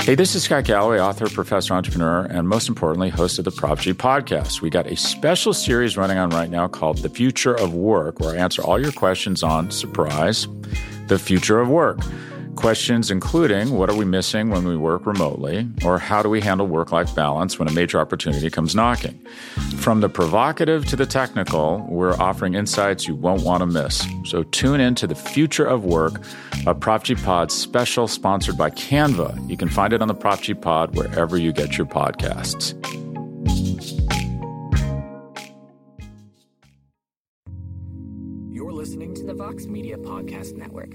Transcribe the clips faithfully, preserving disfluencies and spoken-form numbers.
Hey, this is Scott Galloway, author, professor, entrepreneur, and most importantly, host of the Prop G podcast. We got a special series running on right now called The Future of Work, where I answer all your questions on, surprise, the future of work. Questions including, what are we missing when we work remotely? Or how do we handle work-life balance when a major opportunity comes knocking? From the provocative to the technical, we're offering insights you won't want to miss. So tune in to The Future of Work, a Prop G Pod special sponsored by Canva. You can find it on the Prop G Pod wherever you get your podcasts. You're listening to the Vox Media Podcast Network.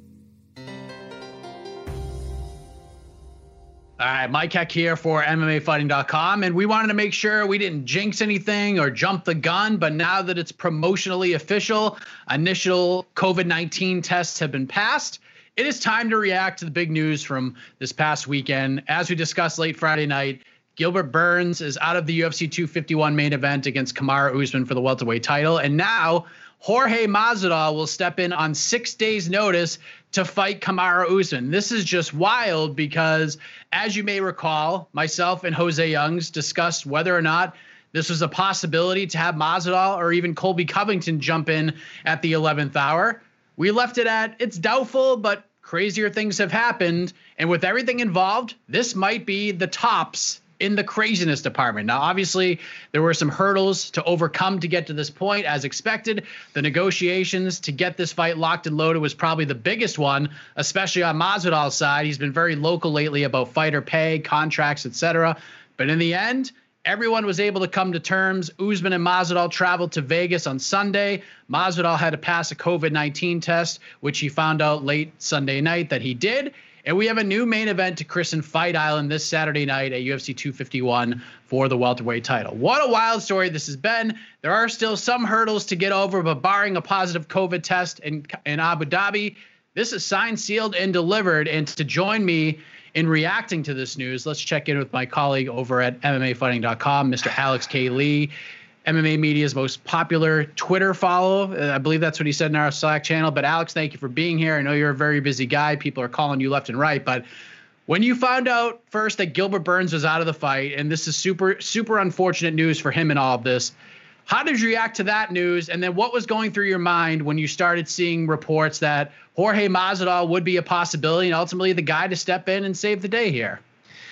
All right, Mike Heck here for M M A Fighting dot com, and we wanted to make sure we didn't jinx anything or jump the gun, but now that it's promotionally official, initial COVID nineteen tests have been passed, it is time to react to the big news from this past weekend. As we discussed late Friday night, Gilbert Burns is out of the U F C two fifty-one main event against Kamaru Usman for the welterweight title, and now Jorge Masvidal will step in on six days' notice to fight Kamaru Usman. This is just wild because, as you may recall, myself and Jose Youngs discussed whether or not this was a possibility to have Masvidal or even Colby Covington jump in at the eleventh hour. We left it at it's doubtful, but crazier things have happened. And with everything involved, this might be the tops in the craziness department. Now, obviously, there were some hurdles to overcome to get to this point, as expected. The negotiations to get this fight locked and loaded was probably the biggest one, especially on Masvidal's side. He's been very local lately about fighter pay, contracts, et cetera. But in the end, everyone was able to come to terms. Usman and Masvidal traveled to Vegas on Sunday. Masvidal had to pass a COVID nineteen test, which he found out late Sunday night that he did. And we have a new main event to christen Fight Island this Saturday night at U F C two fifty-one for the welterweight title. What a wild story this has been. There are still some hurdles to get over, but barring a positive COVID test in, in Abu Dhabi, this is signed, sealed, and delivered. And to join me in reacting to this news, let's check in with my colleague over at M M A Fighting dot com, Mister Alex K. Lee, M M A Media's most popular Twitter follow. I believe that's what he said in our Slack channel. But Alex, thank you for being here. I know you're a very busy guy. People are calling you left and right. But when you found out first that Gilbert Burns was out of the fight, and this is super, super unfortunate news for him in all of this, how did you react to that news? And then what was going through your mind when you started seeing reports that Jorge Masvidal would be a possibility and ultimately the guy to step in and save the day here?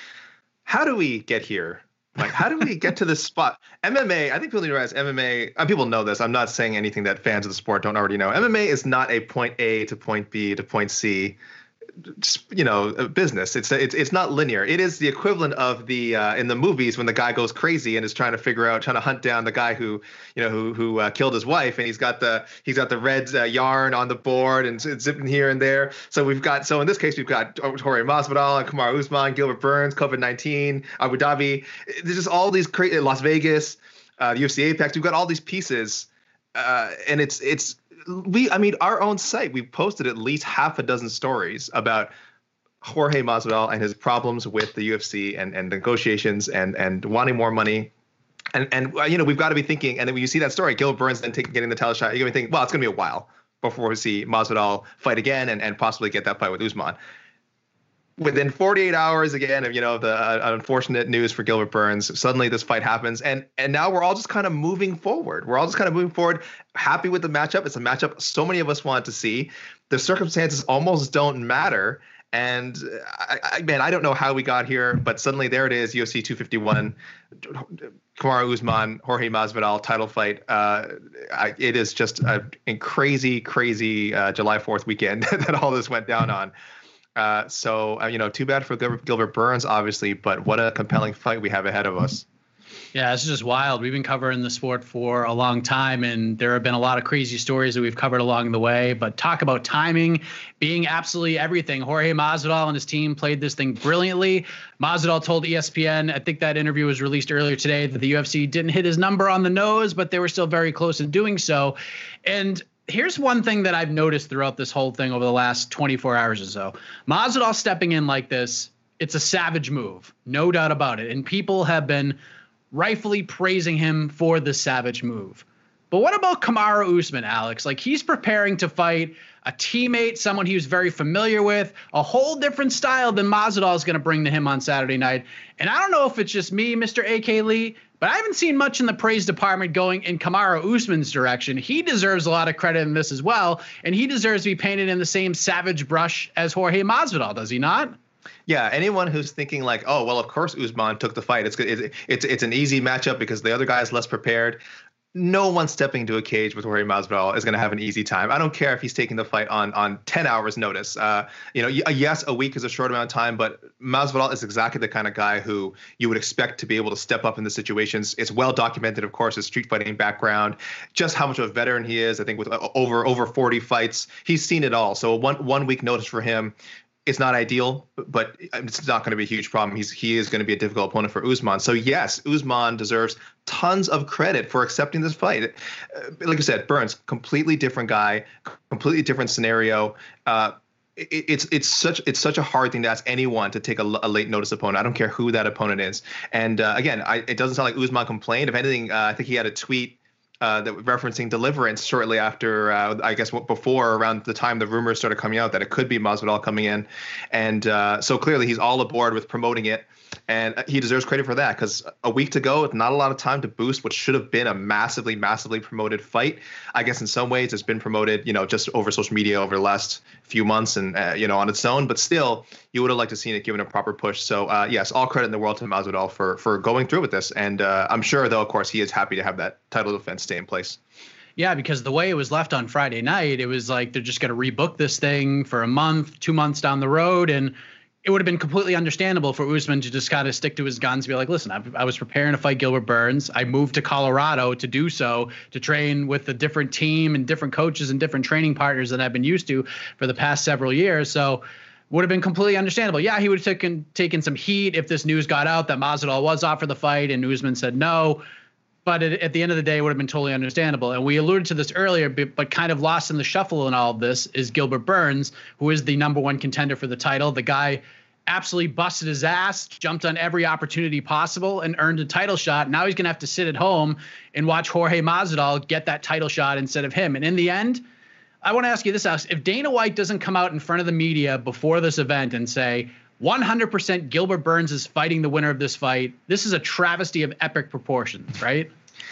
How do we get here? Like, how do we get to this spot? M M A, I think people need to realize M M A, uh, people know this. I'm not saying anything that fans of the sport don't already know. M M A is not a point A to point B to point C, you know, business. It's it's it's not linear. It is the equivalent of the uh, in the movies when the guy goes crazy and is trying to figure out, trying to hunt down the guy who, you know, who who uh, killed his wife, and he's got the he's got the red uh, yarn on the board and it's zipping here and there. So we've got so in this case we've got Jorge Masvidal and Kamaru Usman, Gilbert Burns, COVID nineteen, Abu Dhabi. There's just all these crazy Las Vegas, uh, the U F C Apex. We've got all these pieces, uh, and it's it's. We, I mean, our own site, we posted at least half a dozen stories about Jorge Masvidal and his problems with the U F C and, and negotiations and and wanting more money. And, and you know, we've got to be thinking, and then when you see that story, Gilbert Burns then taking getting the title shot, you're going to think, well, it's going to be a while before we see Masvidal fight again and, and possibly get that fight with Usman. Within forty-eight hours, again, of, you know, the uh, unfortunate news for Gilbert Burns, suddenly this fight happens. And and now we're all just kind of moving forward. We're all just kind of moving forward, happy with the matchup. It's a matchup so many of us want to see. The circumstances almost don't matter. And I, I, man, I don't know how we got here, but suddenly there it is, U F C two fifty-one, Kamaru Usman, Jorge Masvidal title fight. Uh, I, it is just a, a crazy, crazy uh, July fourth weekend that all this went down on. Uh, so, uh, you know, too bad for Gilbert, Gilbert Burns, obviously, but what a compelling fight we have ahead of us. Yeah, this is just wild. We've been covering the sport for a long time, and there have been a lot of crazy stories that we've covered along the way. But talk about timing being absolutely everything. Jorge Masvidal and his team played this thing brilliantly. Masvidal told E S P N, I think that interview was released earlier today, that the U F C didn't hit his number on the nose, but they were still very close in doing so. And here's one thing that I've noticed throughout this whole thing over the last twenty-four hours or so. Masvidal stepping in like this, it's a savage move, no doubt about it. And people have been rightfully praising him for the savage move. But what about Kamaru Usman, Alex? Like, he's preparing to fight a teammate, someone he was very familiar with, a whole different style than Masvidal is going to bring to him on Saturday night. And I don't know if it's just me, Mister A K Lee, but I haven't seen much in the praise department going in Kamaru Usman's direction. He deserves a lot of credit in this as well, and he deserves to be painted in the same savage brush as Jorge Masvidal, does he not? Yeah, anyone who's thinking like, oh, well, of course Usman took the fight. It's good. It's it's an easy matchup because the other guy is less prepared. No one stepping into a cage with Jorge Masvidal is going to have an easy time. I don't care if he's taking the fight on on ten hours notice. Uh, you know, yes, a week is a short amount of time, but Masvidal is exactly the kind of guy who you would expect to be able to step up in the situations. It's well documented, of course, his street fighting background, just how much of a veteran he is. I think with over over forty fights, he's seen it all. So one one week notice for him. It's not ideal, but it's not going to be a huge problem. He's he is going to be a difficult opponent for Usman. So yes, Usman deserves tons of credit for accepting this fight. Like I said, Burns, completely different guy, completely different scenario. Uh, it, it's it's such it's such a hard thing to ask anyone to take a, a late notice opponent. I don't care who that opponent is. And uh, again, I, it doesn't sound like Usman complained. If anything, uh, I think he had a tweet. Uh, that referencing Deliverance shortly after, uh, I guess, before around the time the rumors started coming out that it could be Masvidal coming in, and uh, so clearly he's all aboard with promoting it, and he deserves credit for that because a week to go, not a lot of time to boost what should have been a massively, massively promoted fight. I guess in some ways it's been promoted, you know, just over social media over the last few months and uh, you know on its own, but still you would have liked to seen it given a proper push. So uh, yes, all credit in the world to Masvidal for for going through with this, and uh, I'm sure though, of course, he is happy to have that title defense stay in place. Yeah, because the way it was left on Friday night, it was like they're just going to rebook this thing for a month, two months down the road. And it would have been completely understandable for Usman to just kind of stick to his guns, be like, listen, I, I was preparing to fight Gilbert Burns. I moved to Colorado to do so, to train with a different team and different coaches and different training partners than I've been used to for the past several years. So would have been completely understandable. Yeah, he would have taken, taken some heat if this news got out that Masvidal was offered the fight and Usman said no. But it, at the end of the day, it would have been totally understandable. And we alluded to this earlier, but, but kind of lost in the shuffle in all of this is Gilbert Burns, who is the number one contender for the title. The guy absolutely busted his ass, jumped on every opportunity possible, and earned a title shot. Now he's going to have to sit at home and watch Jorge Masvidal get that title shot instead of him. And in the end, I want to ask you this, Alex. If Dana White doesn't come out in front of the media before this event and say, one hundred percent Gilbert Burns is fighting the winner of this fight, this is a travesty of epic proportions, right?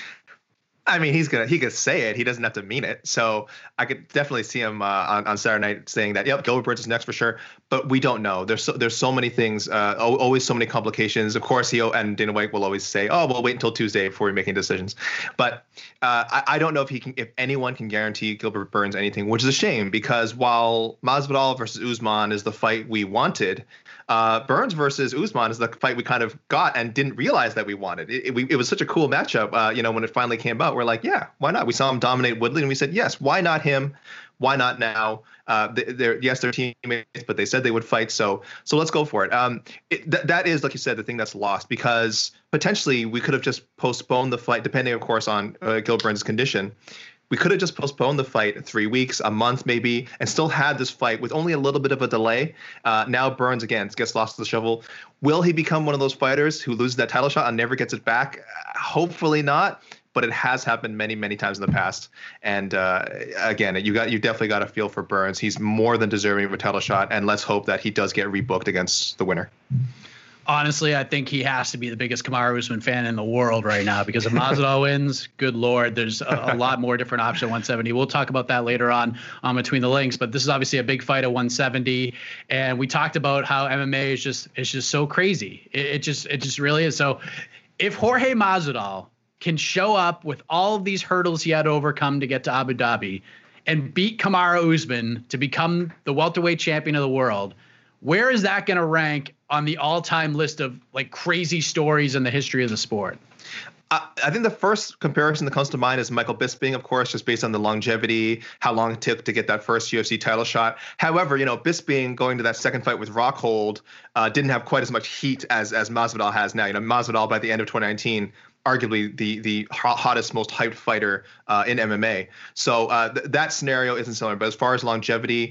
I mean, he's gonna he could say it. He doesn't have to mean it. So I could definitely see him uh, on on Saturday night saying that, yep, Gilbert Burns is next for sure. But we don't know. There's so, there's so many things, uh, always so many complications. Of course, he and Dana White will always say, oh, we'll wait until Tuesday before we're making decisions. But uh, I, I don't know if he can, if anyone can guarantee Gilbert Burns anything, which is a shame because while Masvidal versus Usman is the fight we wanted, Uh, Burns versus Usman is the fight we kind of got and didn't realize that we wanted. It, it, we, it was such a cool matchup. Uh, you know, when it finally came out, we're like, yeah, why not? We saw him dominate Woodley, and we said, yes, why not him? Why not now? Uh, they're yes, they're teammates, but they said they would fight. So, so let's go for it. Um, it th- that is, like you said, the thing that's lost because potentially we could have just postponed the fight, depending, of course, on uh, Gilbert Burns' condition. We could have just postponed the fight three weeks, a month maybe, and still had this fight with only a little bit of a delay. Uh, now Burns, again, gets lost to the shovel. Will he become one of those fighters who loses that title shot and never gets it back? Hopefully not, but it has happened many, many times in the past. And uh, again, you got you definitely got a feel for Burns. He's more than deserving of a title shot, and let's hope that he does get rebooked against the winner. Honestly, I think he has to be the biggest Kamaru Usman fan in the world right now because if Masvidal wins, good Lord, there's a, a lot more different option at one seventy. We'll talk about that later on um, between the links, but this is obviously a big fight at one seventy. And we talked about how M M A is just it's just so crazy. It, it just it just really is. So if Jorge Masvidal can show up with all of these hurdles he had to overcome to get to Abu Dhabi and beat Kamaru Usman to become the welterweight champion of the world, where is that going to rank on the all-time list of like crazy stories in the history of the sport? Uh, I think the first comparison that comes to mind is Michael Bisping, of course, just based on the longevity, how long it took to get that first U F C title shot. However, you know, Bisping going to that second fight with Rockhold uh, didn't have quite as much heat as as Masvidal has now. You know, Masvidal by the end of twenty nineteen, arguably the the hottest, most hyped fighter uh, in M M A. So uh, th- that scenario isn't similar. But as far as longevity,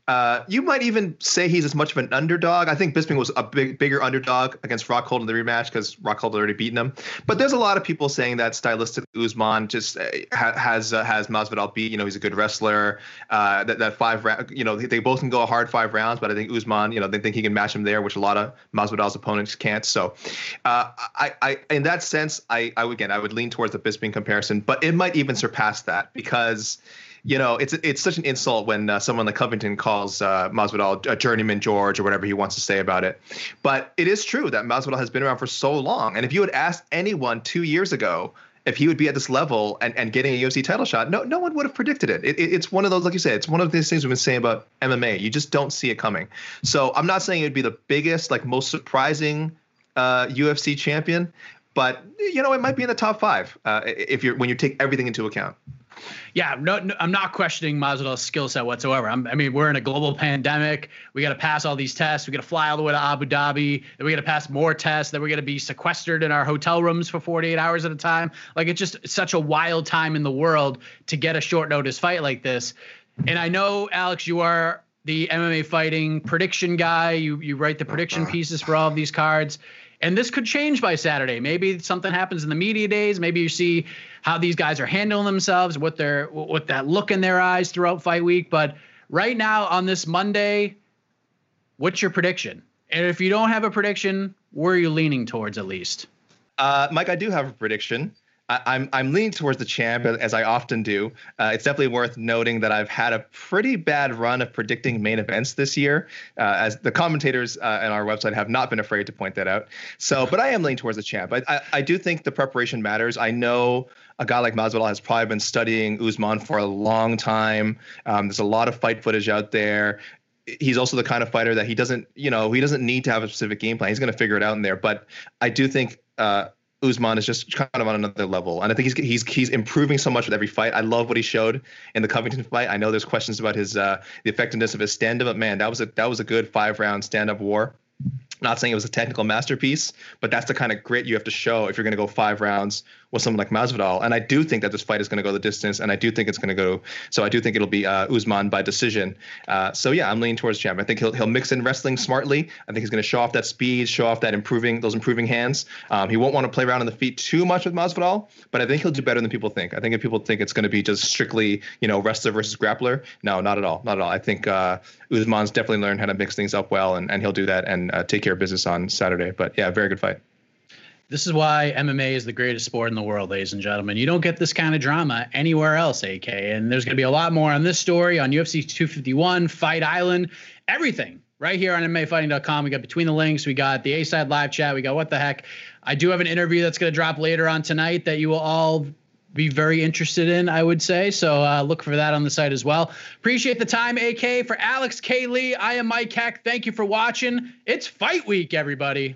Uh, you might even say he's as much of an underdog. I think Bisping was a big, bigger underdog against Rockhold in the rematch because Rockhold had already beaten him. But there's a lot of people saying that stylistic Usman just uh, ha- has uh, has Masvidal beat. You know, he's a good wrestler. Uh, that that five round, you know, they both can go a hard five rounds, but I think Usman, you know, they think he can match him there, which a lot of Masvidal's opponents can't. So, uh, I, I, in that sense, I, I again, I would lean towards the Bisping comparison, but it might even surpass that because. You know, it's it's such an insult when uh, someone like Covington calls uh, Masvidal a journeyman George or whatever he wants to say about it. But it is true that Masvidal has been around for so long. And if you had asked anyone two years ago if he would be at this level and, and getting a U F C title shot, no no one would have predicted it. It, it. It's one of those, like you said, it's one of these things we've been saying about M M A. You just don't see it coming. So I'm not saying it would be the biggest, like most surprising uh, U F C champion, but, you know, it might be in the top five uh, if you're when you take everything into account. Yeah, no, no, I'm not questioning Masvidal's skill set whatsoever. I'm, I mean, we're in a global pandemic. We got to pass all these tests. We got to fly all the way to Abu Dhabi. Then we got to pass more tests. Then we're going to be sequestered in our hotel rooms for forty-eight hours at a time. Like, it's just such a wild time in the world to get a short notice fight like this. And I know, Alex, you are the M M A fighting prediction guy. You you write the prediction pieces for all of these cards. And this could change by Saturday. Maybe something happens in the media days. Maybe you see how these guys are handling themselves, what they're, what that look in their eyes throughout fight week. But right now on this Monday, what's your prediction? And if you don't have a prediction, where are you leaning towards at least? Uh, Mike, I do have a prediction. I'm I'm leaning towards the champ, as I often do. Uh, it's definitely worth noting that I've had a pretty bad run of predicting main events this year, uh, as the commentators uh, on our website have not been afraid to point that out. So, but I am leaning towards the champ. I, I, I do think the preparation matters. I know a guy like Masvidal has probably been studying Usman for a long time. Um, there's a lot of fight footage out there. He's also the kind of fighter that he doesn't, you know, he doesn't need to have a specific game plan. He's going to figure it out in there. But I do think uh, Usman is just kind of on another level. And I think he's he's he's improving so much with every fight. I love what he showed in the Covington fight. I know there's questions about his uh, the effectiveness of his stand-up, but man, that was a that was a good five-round stand-up war. Not saying it was a technical masterpiece, but that's the kind of grit you have to show if you're going to go five rounds with someone like Masvidal. And I do think that this fight is going to go the distance, and I do think it's going to go. So I do think it'll be uh, Usman by decision. Uh, so yeah, I'm leaning towards champ. I think he'll he'll mix in wrestling smartly. I think he's going to show off that speed, show off that improving those improving hands. Um, he won't want to play around on the feet too much with Masvidal, but I think he'll do better than people think. I think if people think it's going to be just strictly, you know, wrestler versus grappler, no, not at all, not at all. I think uh, Usman's definitely learned how to mix things up well, and, and he'll do that and uh, take care of business on Saturday. But yeah, very good fight. This is why M M A is the greatest sport in the world, ladies and gentlemen. You don't get this kind of drama anywhere else, A K. And there's going to be a lot more on this story on U F C two fifty-one, Fight Island, everything right here on M M A fighting dot com. We got Between the Links. We got the A-Side live chat. We got What the Heck. I do have an interview that's going to drop later on tonight that you will all be very interested in, I would say. So uh, look for that on the site as well. Appreciate the time, A K. For Alex K. Lee, I am Mike Heck. Thank you for watching. It's Fight Week, everybody.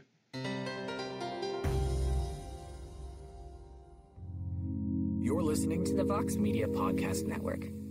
You're listening to the Vox Media Podcast Network.